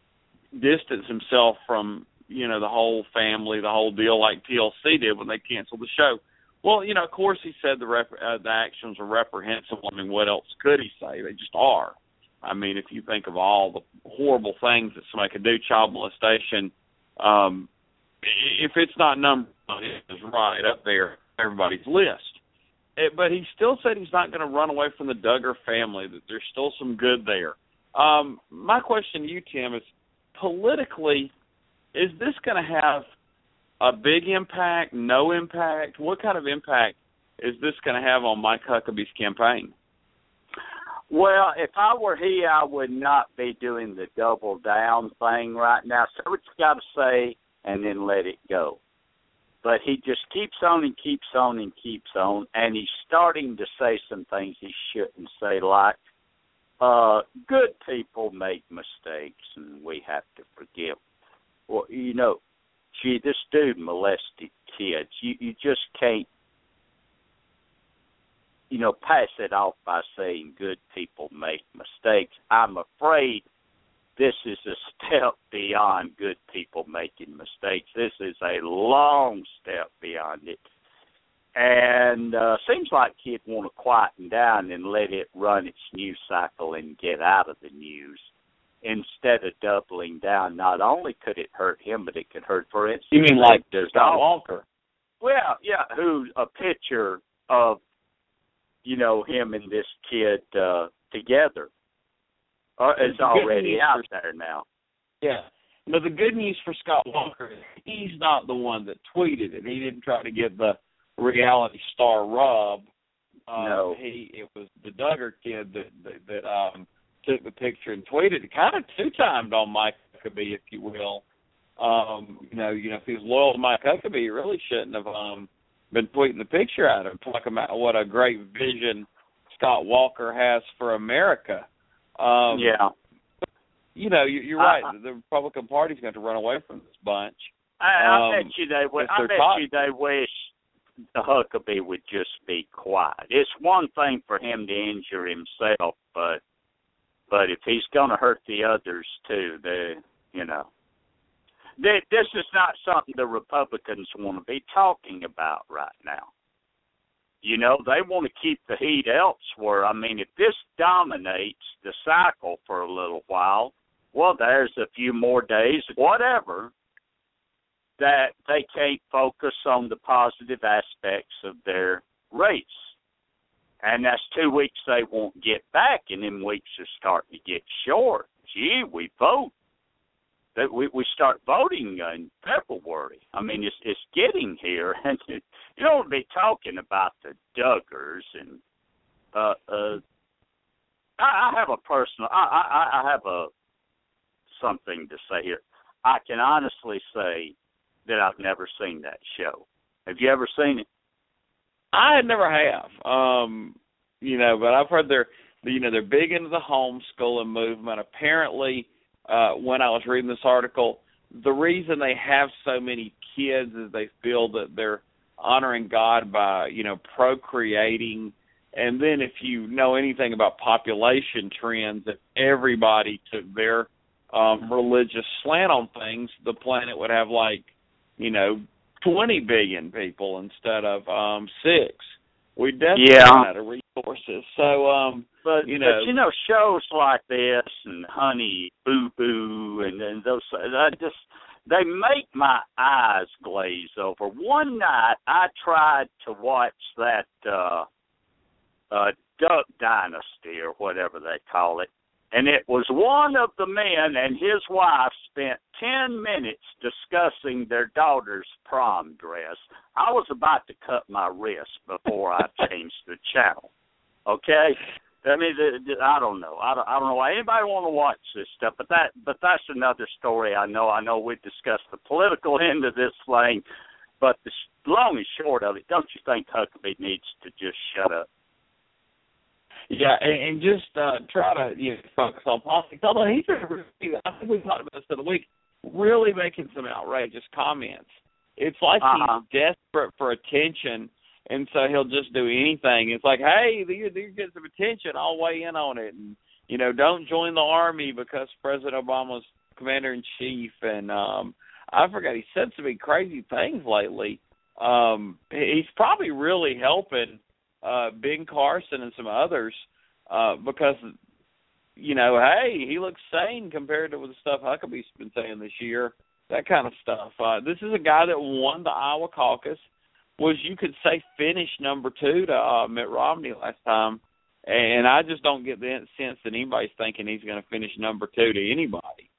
distance himself from, you know, the whole family, the whole deal, like T L C did when they canceled the show? Well, you know, of course he said the rep- uh, the actions were reprehensible. I mean, what else could he say? They just are. I mean, if you think of all the horrible things that somebody could do, child molestation, um, if it's not number one, it's right up there everybody's list. It, but he still said he's not going to run away from the Duggar family, that there's still some good there. Um, my question to you, Tim, is politically, is this going to have a big impact, no impact? What kind of impact is this going to have on Mike Huckabee's campaign? Well, if I were he, I would not be doing the double down thing right now. So it's got to say and then let it go. But he just keeps on and keeps on and keeps on, and he's starting to say some things he shouldn't say, like, uh, good people make mistakes and we have to forgive. Well, you know, gee, this dude molested kids. You, you just can't, you know, pass it off by saying good people make mistakes. I'm afraid this is a step beyond good people making mistakes. This is a long step beyond it. And uh, seems like he'd want to quieten down and let it run its news cycle and get out of the news instead of doubling down. Not only could it hurt him, but it could hurt, for instance, you mean like Scott Walker? Well, yeah, who's a picture of, you know, him and this kid uh, together. Uh, it's already out for, there now. Yeah. But the good news for Scott Walker is he's not the one that tweeted it. He didn't try to get the reality star rub. Uh, no. He, it was the Duggar kid that that, that um, took the picture and tweeted it. Kind of two-timed on Mike Huckabee, if you will. Um, you know, you know, if he was loyal to Mike Huckabee, he really shouldn't have um, been tweeting the picture at him, talking about what a great vision Scott Walker has for America. Um, yeah. You know, you, you're right. Uh, the Republican Party's going to run away from this bunch. I, I um, bet you they would. I bet taught. you they wish Huckabee would just be quiet. It's one thing for him to injure himself, but but if he's going to hurt the others too, they, you know, they, this is not something the Republicans want to be talking about right now. You know, they want to keep the heat elsewhere. I mean, if this dominates the cycle for a little while, well, there's a few more days, whatever, that they can't focus on the positive aspects of their race. And that's two weeks they won't get back, and them weeks are starting to get short. Gee, we vote. That we we start voting in February. I mean, it's it's getting here, and you don't be talking about the Duggars and uh uh. I, I have a personal. I I, I have a something to say here. I can honestly say that I've never seen that show. Have you ever seen it? I never have. Um, you know, but I've heard they're, you know, they're big into the homeschooling movement. Apparently, uh, when I was reading this article, the reason they have so many kids is they feel that they're honoring God by, you know, procreating. And then if you know anything about population trends, if everybody took their um, religious slant on things, the planet would have like, you know, twenty billion people instead of um, six. We definitely yeah. run out of resources. So, um, but you know, but you know, shows like this and Honey Boo Boo and, and those, I just they make my eyes glaze over. One night I tried to watch that uh, uh, Duck Dynasty or whatever they call it. And it was one of the men and his wife spent ten minutes discussing their daughter's prom dress. I was about to cut my wrist before I changed the channel. Okay? I mean, I don't know. I don't, I don't know why anybody want to watch this stuff, but that, but that's another story. I know. I know we discussed the political end of this thing, but the long and short of it, don't you think Huckabee needs to just shut up? Yeah, and, and just uh, try to you know, focus on politics. Although he's really, I think we talked about this the other week, really making some outrageous comments. It's like uh-huh. he's desperate for attention, and so he'll just do anything. It's like, hey, you're, you're getting some attention. I'll weigh in on it. And, you know, don't join the Army because President Obama's commander-in-chief. And um, I forgot, he said some crazy things lately. Um, he's probably really helping Uh, Ben Carson and some others uh, because, you know, hey, he looks sane compared to the stuff Huckabee's been saying this year, that kind of stuff. Uh, this is a guy that won the Iowa caucus, was, you could say, finished number two to uh, Mitt Romney last time, and I just don't get the sense that anybody's thinking he's going to finish number two to anybody.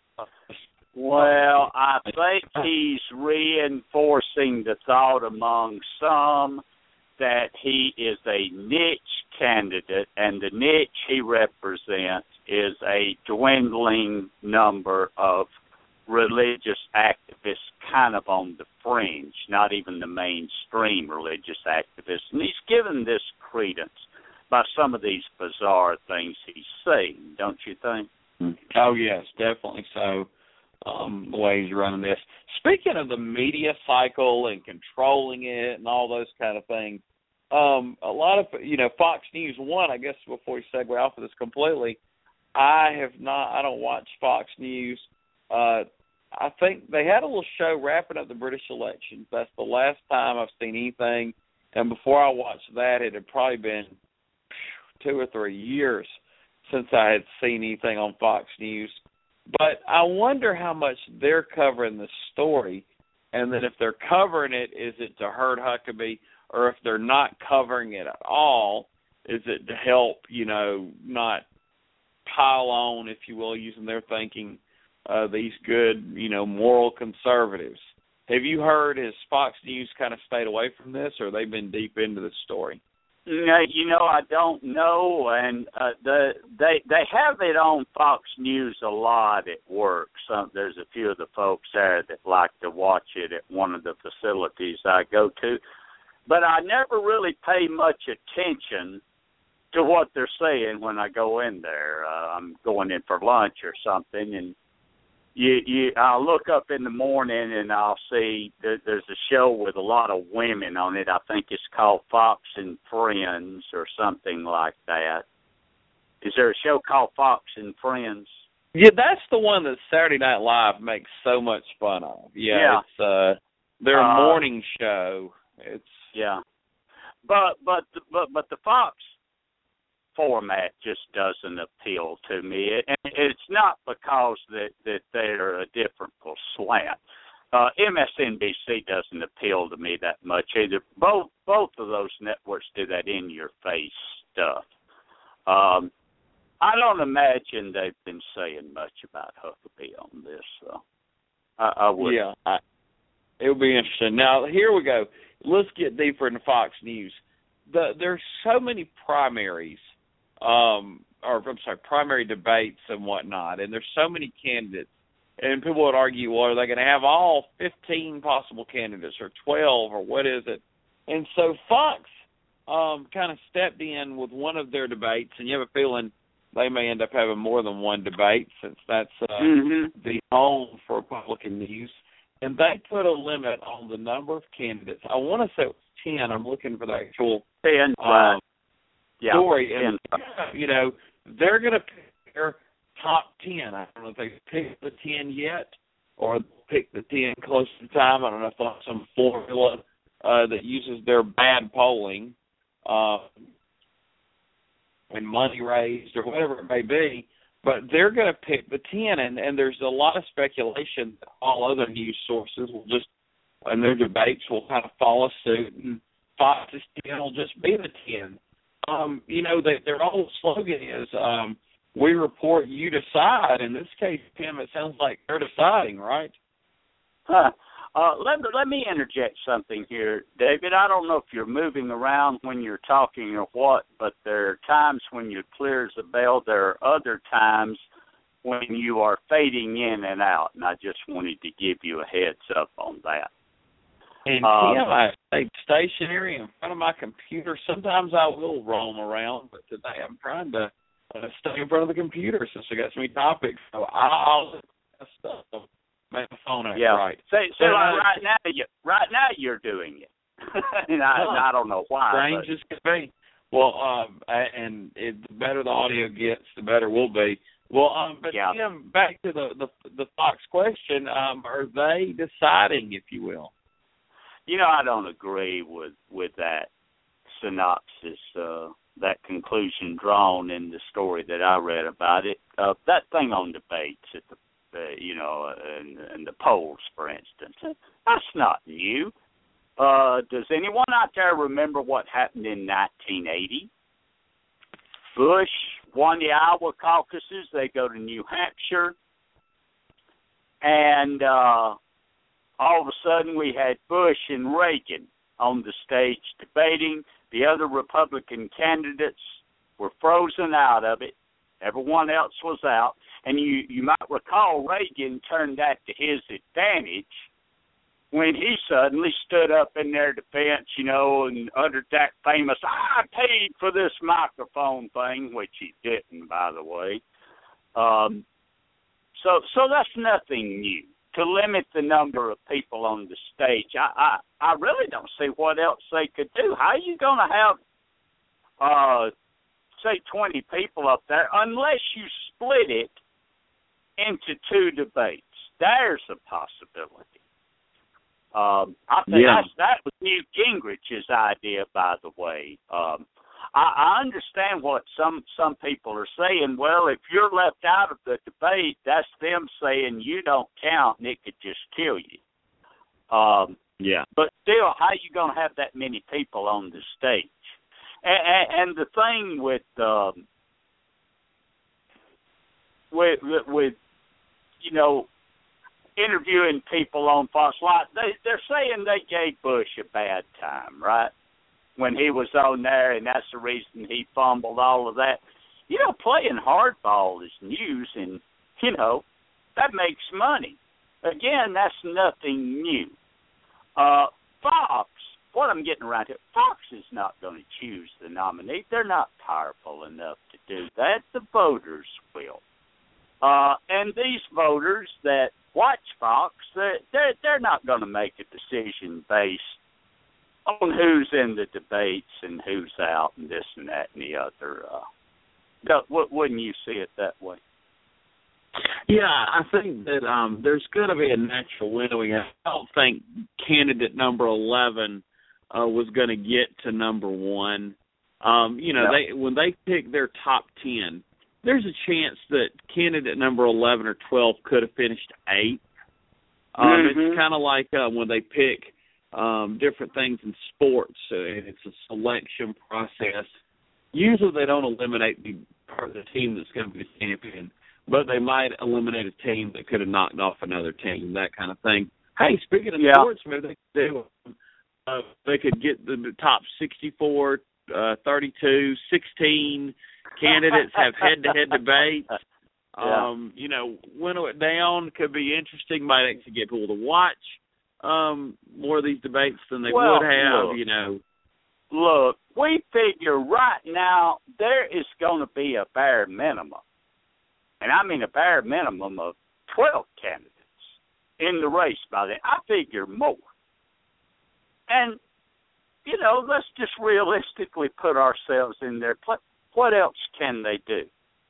Well, I think he's reinforcing the thought among some that he is a niche candidate, and the niche he represents is a dwindling number of religious activists kind of on the fringe, not even the mainstream religious activists. And he's given this credence by some of these bizarre things he's saying, don't you think? Oh, yes, definitely so, um, the way he's running this. Speaking of the media cycle and controlling it and all those kind of things, um, a lot of, you know, Fox News, one, I guess before we segue off of this completely, I have not, I don't watch Fox News. Uh, I think they had a little show wrapping up the British elections. That's the last time I've seen anything. And before I watched that, it had probably been two or three years since I had seen anything on Fox News. But I wonder how much they're covering the story, and then if they're covering it, is it to hurt Huckabee, or if they're not covering it at all, is it to help, you know, not pile on, if you will, using their thinking, uh, these good, you know, moral conservatives. Have you heard, has Fox News kind of stayed away from this, or they've been deep into the story? You know, I don't know, and uh, the they they have it on Fox News a lot at work. Some there's a few of the folks there that like to watch it at one of the facilities I go to, but I never really pay much attention to what they're saying when I go in there. Uh, I'm going in for lunch or something, and you you I'll look up in the morning and I'll see that there's a show with a lot of women on it. I think it's called Fox and Friends or something like that. Is there a show called Fox and Friends? Yeah, that's the one that Saturday Night Live makes so much fun of. Yeah, yeah. it's uh, their uh, morning show. It's yeah, but but but but the Fox format just doesn't appeal to me, and it's not because that that they're a different slant. Uh, M S N B C doesn't appeal to me that much either. Both both of those networks do that in your face stuff. Um, I don't imagine they've been saying much about Huckabee on this, so I, I would. Yeah, I, it'll be interesting. Now, here we go. Let's get deeper into Fox News. The, there's so many primaries, um, or I'm sorry, primary debates and whatnot, and there's so many candidates. And people would argue, well, are they going to have all fifteen possible candidates or twelve or what is it? And so Fox um, kind of stepped in with one of their debates, and you have a feeling they may end up having more than one debate since that's uh, mm-hmm. the home for Republican news. And they put a limit on the number of candidates. I want to say it was ten. I'm looking for the actual ten, um, yeah, story. ten. And, you know, they're going to pick their top ten. I don't know if they picked the ten yet or pick the ten close to time. I don't know if that's some formula uh, that uses their bad polling. Uh, and money raised or whatever it may be, but they're going to pick the ten, and, and there's a lot of speculation that all other news sources will just, and their debates will kind of follow suit, and Fox's ten will just be the ten. Um, you know, they, their whole slogan is, um, we report, you decide. In this case, Tim, it sounds like they're deciding, right? Huh. Uh, let, let me interject something here, David. I don't know if you're moving around when you're talking or what, but there are times when you're clear as a bell. There are other times when you are fading in and out, and I just wanted to give you a heads up on that. And, um, Tim, I stay stationary in front of my computer. Sometimes I will roam around, but today I'm trying to uh, stay in front of the computer since I got so many topics. So I'll stuff. Make the phone act yeah. right. Say, so like right now, you, right now you're doing it, and I, oh, and I don't know why. Strange as could be. Well, um, and it, the better the audio gets, the better we'll be. Well, um, but yeah. Tim, back to the, the the Fox question. Um, are they deciding, if you will? You know, I don't agree with with that synopsis, uh, that conclusion drawn in the story that I read about it. Uh, that thing on debates at the Uh, you know, and, and the polls, for instance. That's not new. Uh, does anyone out there remember what happened in nineteen eighty? Bush won the Iowa caucuses. They go to New Hampshire. And uh, all of a sudden we had Bush and Reagan on the stage debating. The other Republican candidates were frozen out of it. Everyone else was out. And you, you might recall Reagan turned that to his advantage when he suddenly stood up in their defense, you know, and uttered that famous, I paid for this microphone thing, which he didn't, by the way. Um, so so that's nothing new. To limit the number of people on the stage, I, I, I really don't see what else they could do. How are you going to have, uh, say, twenty people up there unless you split it into two debates? There's a possibility. Um, I think yeah. that's, that was Newt Gingrich's idea, by the way. Um, I, I understand what some some people are saying. Well, if you're left out of the debate, that's them saying you don't count and it could just kill you. Um, yeah. But still, how are you going to have that many people on the stage? And, and, and the thing with um, with with you know, interviewing people on Fox, like they, they're saying they gave Bush a bad time, right? When he was on there, and that's the reason he fumbled all of that. You know, playing hardball is news, and, you know, that makes money. Again, that's nothing new. Uh, Fox, what I'm getting around here, Fox is not going to choose the nominee. They're not powerful enough to do that. The voters will. Uh, and these voters that watch Fox, they're, they're, they're not going to make a decision based on who's in the debates and who's out and this and that and the other. Uh, wouldn't you see it that way? Yeah, I think that um, there's going to be a natural winnowing. I don't think candidate number eleven uh, was going to get to number one. Um, you know, no. they when they pick their top ten, there's a chance that candidate number eleven or twelve could have finished eighth. Um, mm-hmm. It's kind of like uh, when they pick um, different things in sports, uh, and it's a selection process. Usually they don't eliminate the part of the team that's going to be the champion, but they might eliminate a team that could have knocked off another team, that kind of thing. Hey, speaking of yeah. sports, maybe they could do, uh, they could get the, the top sixty-four, uh, thirty-two, sixteen candidates, have head-to-head debates. Yeah. Um, you know, winnow it down could be interesting. Might actually get people to watch um, more of these debates than they well, would have, look, you know. Look, we figure right now there is going to be a bare minimum, and I mean a bare minimum of twelve candidates in the race by then. I figure more. And, you know, let's just realistically put ourselves in their place. What else can they do?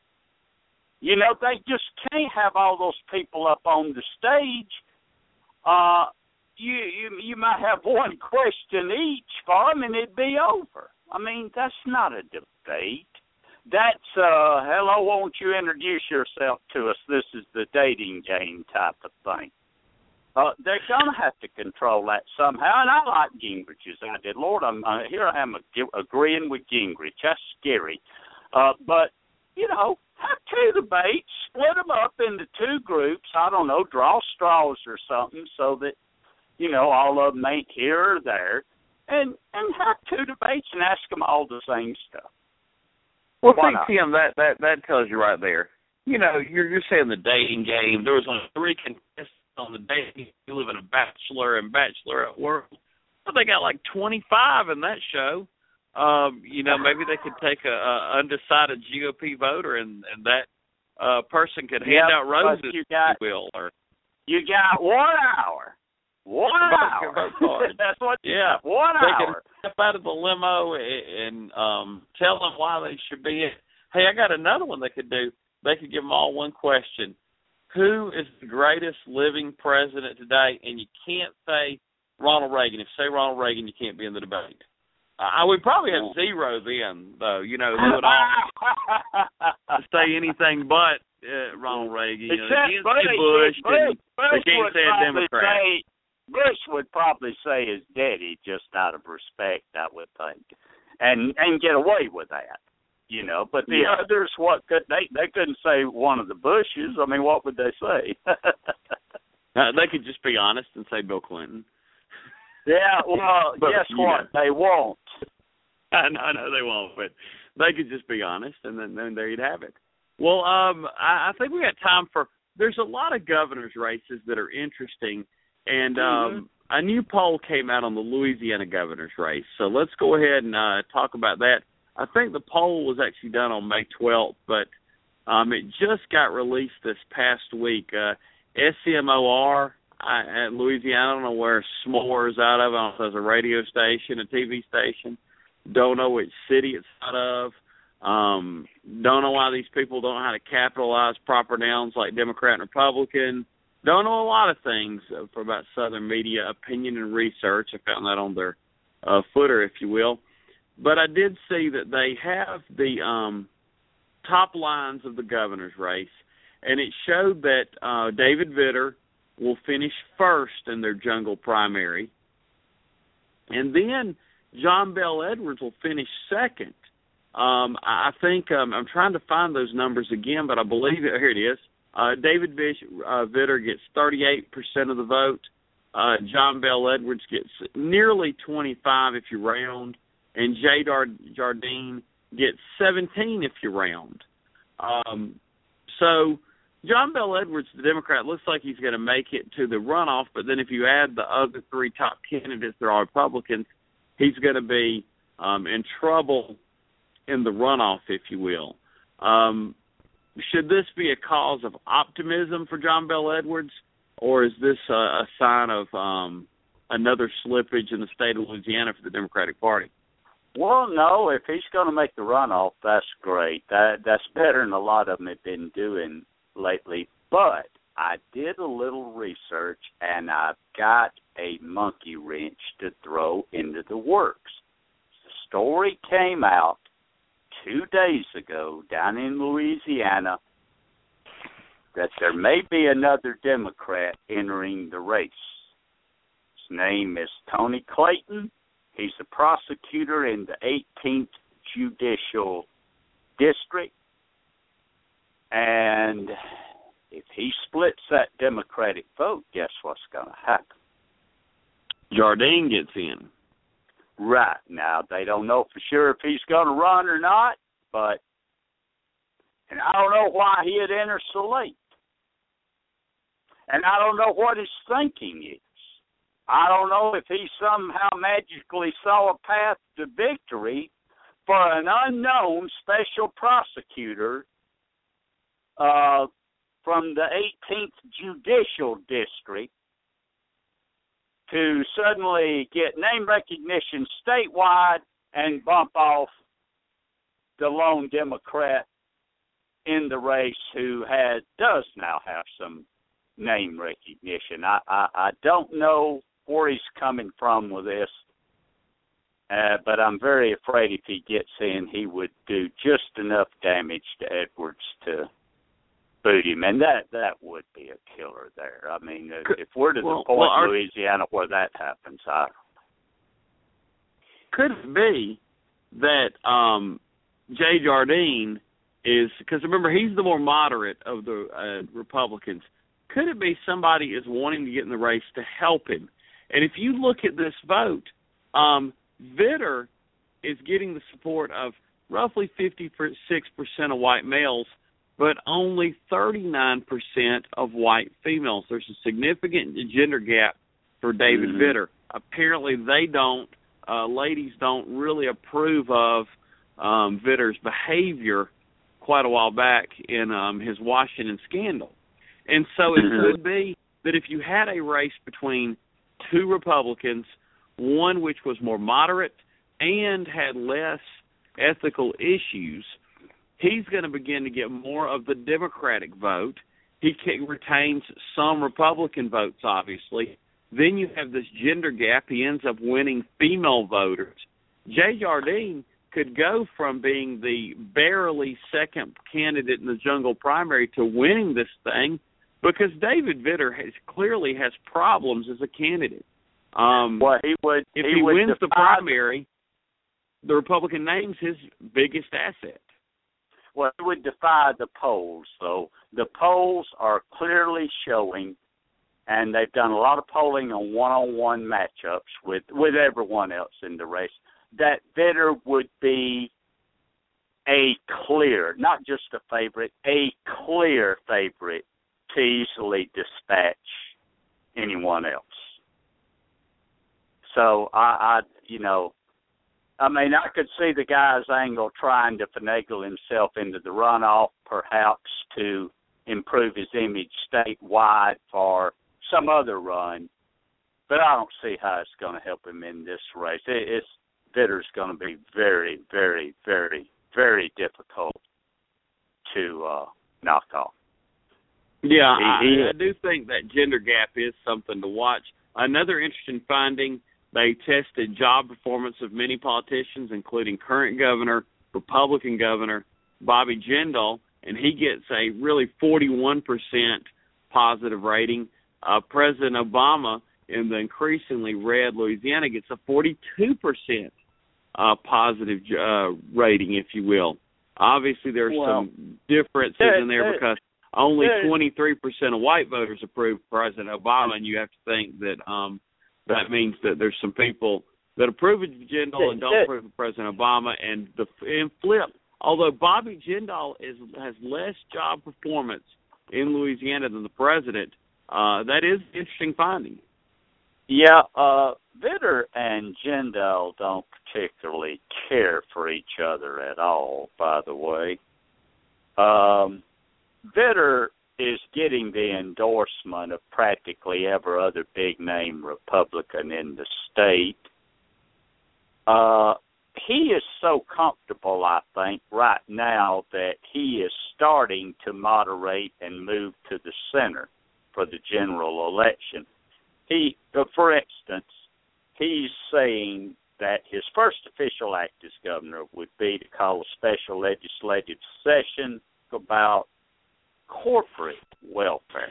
You know, they just can't have all those people up on the stage. Uh, you, you you might have one question each for them, and it'd be over. I mean, that's not a debate. That's, uh, hello, won't you introduce yourself to us? This is the dating game type of thing. Uh, they're going to have to control that somehow, and I like Gingrich as I did. Lord, I'm uh, here I am ag- agreeing with Gingrich. That's scary. Uh, but, you know, have two debates, split them up into two groups. I don't know, draw straws or something so that, you know, all of them ain't here or there. And and have two debates and ask them all the same stuff. Well, think, Tim, that, that, that tells you right there. You know, you're, you're saying the dating game. There was only three contestants on the dating. You live in a bachelor and bachelorette world. Well, they got like twenty-five in that show. Um, you know, maybe they could take a, a undecided G O P voter, and, and that uh, person could hand yep, out roses, you got, if you will. Or, you got one hour. One hour. That's what you yeah. got. One they hour. Can step out of the limo and um, tell them why they should be in. Hey, I got another one they could do. They could give them all one question. Who is the greatest living president today? And you can't say Ronald Reagan. If you say Ronald Reagan, you can't be in the debate. I would probably have zero then, though. You know, they would all say anything but uh, Ronald Reagan. You know, they can't say Bush, Bush, and Bush they can't say a Democrat. Say, Bush would probably say his daddy just out of respect, I would think, and and get away with that. You know, but the yeah. others, what could they? They couldn't say one of the Bushes. I mean, what would they say? uh, they could just be honest and say Bill Clinton. Yeah, well, but, guess what? Know. They won't. I know, I know they won't, but they could just be honest, and then, then there you'd have it. Well, um, I, I think we got time for. There's a lot of governor's races that are interesting, and mm-hmm. um, a new poll came out on the Louisiana governor's race. So let's go ahead and uh, talk about that. I think the poll was actually done on May twelfth, but um, it just got released this past week. Uh, S C M O R I, at Louisiana, I don't know where S'mores out of. I don't know if there's a radio station, a T V station. Don't know which city it's out of. Um, don't know why these people don't know how to capitalize proper nouns like Democrat and Republican. Don't know a lot of things for about Southern media opinion and research. I found that on their uh, footer, if you will. But I did see that they have the um, top lines of the governor's race, and it showed that uh, David Vitter will finish first in their jungle primary, and then John Bel Edwards will finish second. Um, I think um, I'm trying to find those numbers again, but I believe it. Here it is. Uh, David Vish, uh, Vitter gets thirty-eight percent of the vote. Uh, John Bel Edwards gets nearly twenty-five if you round. And Jay Jardine gets seventeen if you round. Um, so John Bel Edwards, the Democrat, looks like he's going to make it to the runoff, but then if you add the other three top candidates, they're all Republicans, he's going to be um, in trouble in the runoff, if you will. Um, should this be a cause of optimism for John Bel Edwards, or is this a, a sign of um, another slippage in the state of Louisiana for the Democratic Party? Well, no, if he's going to make the runoff, that's great. That That's better than a lot of them have been doing lately. But I did a little research, and I've got a monkey wrench to throw into the works. The story came out two days ago down in Louisiana that there may be another Democrat entering the race. His name is Tony Clayton. He's a prosecutor in the eighteenth Judicial District. And if he splits that Democratic vote, guess what's going to happen? Jardine gets in. Right. Now, they don't know for sure if he's going to run or not, but and I don't know why he'd enter so late. And I don't know what his thinking is. I don't know if he somehow magically saw a path to victory for an unknown special prosecutor uh, from the eighteenth Judicial District to suddenly get name recognition statewide and bump off the lone Democrat in the race who has does now have some name recognition. I, I, I don't know where he's coming from with this, uh, but I'm very afraid if he gets in, he would do just enough damage to Edwards to boot him, and that, that would be a killer there. I mean, if we're to well, the point well, our, in Louisiana where that happens, I could it be that um, Jay Jardine is, because remember, he's the more moderate of the uh, Republicans. Could it be somebody is wanting to get in the race to help him? And if you look at this vote, um, Vitter is getting the support of roughly fifty-six percent of white males, but only thirty-nine percent of white females. There's a significant gender gap for David mm-hmm. Vitter. Apparently they don't, uh, ladies don't really approve of um, Vitter's behavior quite a while back in um, his Washington scandal. And so it mm-hmm. could be that if you had a race between two Republicans, one which was more moderate and had less ethical issues, he's going to begin to get more of the Democratic vote. He can, retains some Republican votes, obviously. Then you have this gender gap. He ends up winning female voters. Jay Jardine could go from being the barely second candidate in the jungle primary to winning this thing, because David Vitter has clearly has problems as a candidate. Um, well, he would if he, he would wins defy, the primary, the Republican name's his biggest asset. Well, he would defy the polls, though. The polls are clearly showing, and they've done a lot of polling on one-on-one matchups with, with everyone else in the race, that Vitter would be a clear, not just a favorite, a clear favorite to easily dispatch anyone else. So, I, I, you know, I mean, I could see the guy's angle trying to finagle himself into the runoff, perhaps to improve his image statewide for some other run, but I don't see how it's going to help him in this race. It, it's Vitter's going to be very, very, very, very difficult to uh, knock off. Yeah, he, he, I, I do think that gender gap is something to watch. Another interesting finding, they tested job performance of many politicians, including current governor, Republican governor, Bobby Jindal, and he gets a really forty-one percent positive rating. Uh, President Obama, in the increasingly red Louisiana, gets a forty-two percent uh, positive uh, rating, if you will. Obviously, there's well, some differences there, in there there, because only there, twenty-three percent of white voters approve President Obama, and you have to think that um, that means that there's some people that approve of Jindal and don't there, approve of President Obama. And the and flip, although Bobby Jindal is has less job performance in Louisiana than the president, uh, that is an interesting finding. Yeah, uh, Vitter and Jindal don't particularly care for each other at all, by the way. Um, Vitter is getting the endorsement of practically every other big-name Republican in the state. Uh, he is so comfortable, I think, right now that he is starting to moderate and move to the center for the general election. He, for instance, he's saying that his first official act as governor would be to call a special legislative session about corporate welfare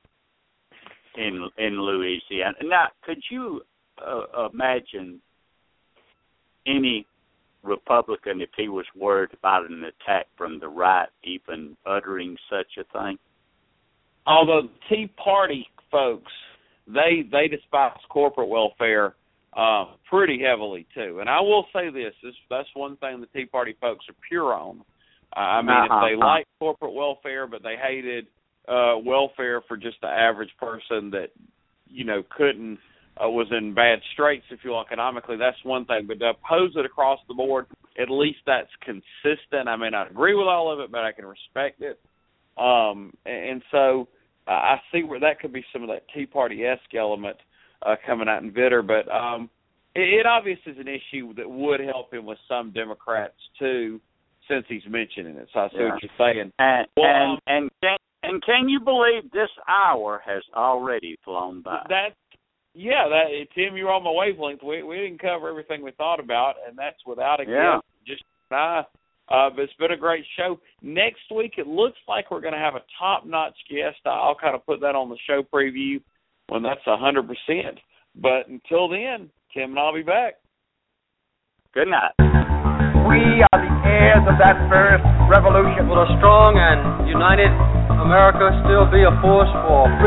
in in Louisiana. Now, could you uh, imagine any Republican, if he was worried about an attack from the right, even uttering such a thing? Although the Tea Party folks, they they despise corporate welfare uh, pretty heavily too. And I will say this: this that's one thing the Tea Party folks are pure on. Uh, I mean, uh-huh. if they like corporate welfare, but they hated uh, welfare for just the average person that you know couldn't. Uh, was in bad straits, if you will, economically, that's one thing. But to oppose it across the board, at least that's consistent. I may not agree with all of it, but I can respect it. Um, and, and so uh, I see where that could be some of that Tea Party-esque element uh, coming out in Vitter. But um, it, it obviously is an issue that would help him with some Democrats, too, since he's mentioning it. So I see yeah. what you're saying. And, well, and, um, and, can, and can you believe this hour has already flown by? That's Yeah, that Tim, you're on my wavelength. We we didn't cover everything we thought about, and that's without a yeah. guest. Just I. Uh, but it's been a great show. Next week, it looks like we're going to have a top-notch guest. I'll kind of put that on the show preview when that's a hundred percent. But until then, Tim and I'll be back. Good night. We are the heirs of that first revolution. Will a strong and united America still be a force for freedom?